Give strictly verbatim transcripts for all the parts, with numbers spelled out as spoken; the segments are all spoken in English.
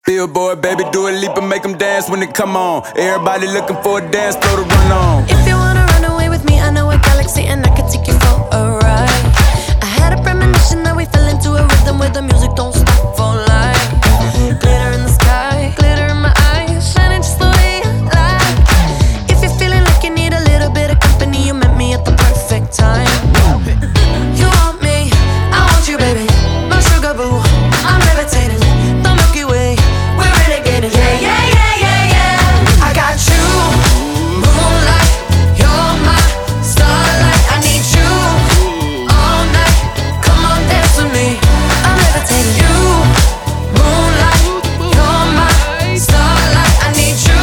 Billboard, baby, do a leap and make them dance when they come on. Everybody looking for a dance floor to run on. If you wanna run away with me, I know a galaxy and I can take you for a ride. I had a premonition that we fell into a rhythm where the music don't stop for life. Glitter in the sky, glitter in my eyes, shining just the way I like. If you're feeling like you need a little bit of company, you met me at the perfect time. You want me, I want you, baby, my sugar boo. I'm levitating, the Milky Way, we're renegading. Yeah, yeah, yeah, yeah, yeah. I got you, moonlight, you're my starlight. I need you all night. Come on, dance with me. I'm levitating. You, moonlight, you're my starlight. I need you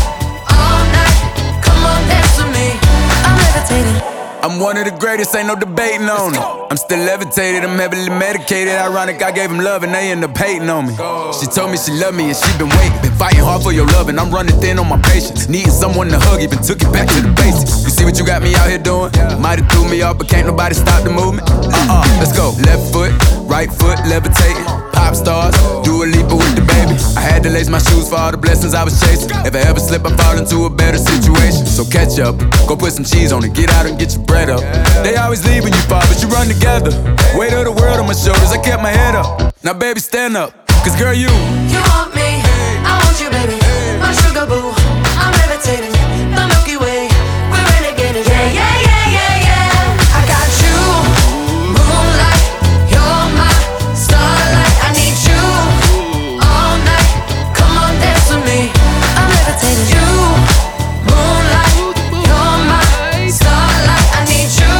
all night. Come on, dance with me. I'm levitating. I'm one of the greatest, ain't no debating on it. I'm still levitated, I'm heavily medicated. Ironic, I gave them love and they end up hating on me. She told me she loved me and she been waiting. Been fighting hard for your love and I'm running thin on my patience. Needing someone to hug, even took it back to the basics. You see what you got me out here doing? Might have threw me off, but can't nobody stop the movement. Uh-uh, let's go. Left foot, right foot, levitating. Pop stars, do a leap with the baby. I had to lace my shoes for all the blessings I was chasing. If I ever slip, I fall into a better situation. So catch up, go put some cheese on it, get out and get your bread up. They always leave when you fall, but you run together. Weight of the world on my shoulders, I kept my head up. Now baby, stand up, cause girl, you You want me, I want you, baby, my sugar boo. I'm levitating, the Milky Way, we're renegading. Yeah, yeah, yeah, yeah, yeah. I got you, moonlight, you're my starlight. I need you all night. Come on, dance with me. I'm levitating. You, moonlight, you're my starlight. I need you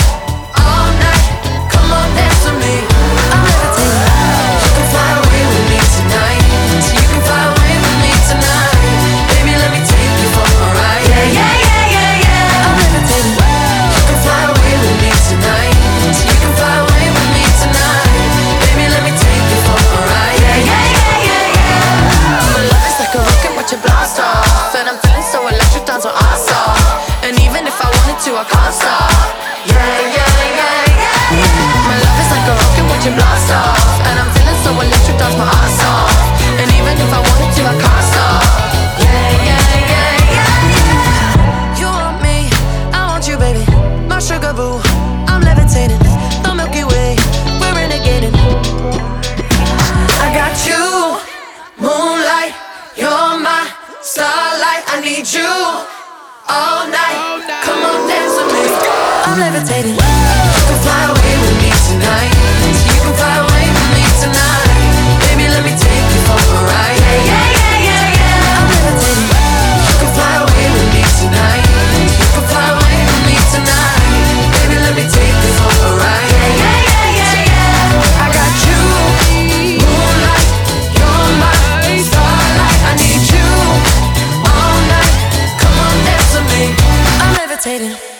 all night. Come on, dance with me. I'm levitating. You can fly away with me tonight. You can fly away with me tonight. Baby, let me take you for a ride. Yeah, yeah, yeah, yeah, yeah. I'm levitating. You can fly away with me tonight. You can fly away with me tonight. Baby, let me take you for a ride. Yeah, yeah, yeah, yeah, yeah. My love is like a rocket, watch it blast off. And I'm feeling so electric, dance on our off. And even if I wanted to, I can't stop. Yeah, yeah, yeah, yeah, yeah. My love is like a rocket, watch it blast off. And I'm feeling so electric, dance my ass off. And even if I wanted to, I can't stop. Yeah, yeah, yeah, yeah, yeah. You want me, I want you, baby, my sugar boo. I'm levitating, the Milky Way, we're renegading. I got you, moonlight, you're my starlight. I need you all night. Come on, dance with me. I'm levitating. You can fly away with me tonight. You can fly away with me tonight. Baby, let me take you for a ride. Yeah, yeah, yeah, yeah, yeah. I'm levitating. You can fly away with me tonight. You can fly away with me tonight. Baby, let me take you for a ride. Yeah, yeah, yeah, yeah, yeah. I got you, moonlight, you're my starlight. I need you all night. Come on, dance with me. I'm levitating.